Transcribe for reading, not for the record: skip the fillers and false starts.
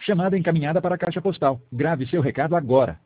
Chamada encaminhada para a caixa postal. Grave seu recado agora.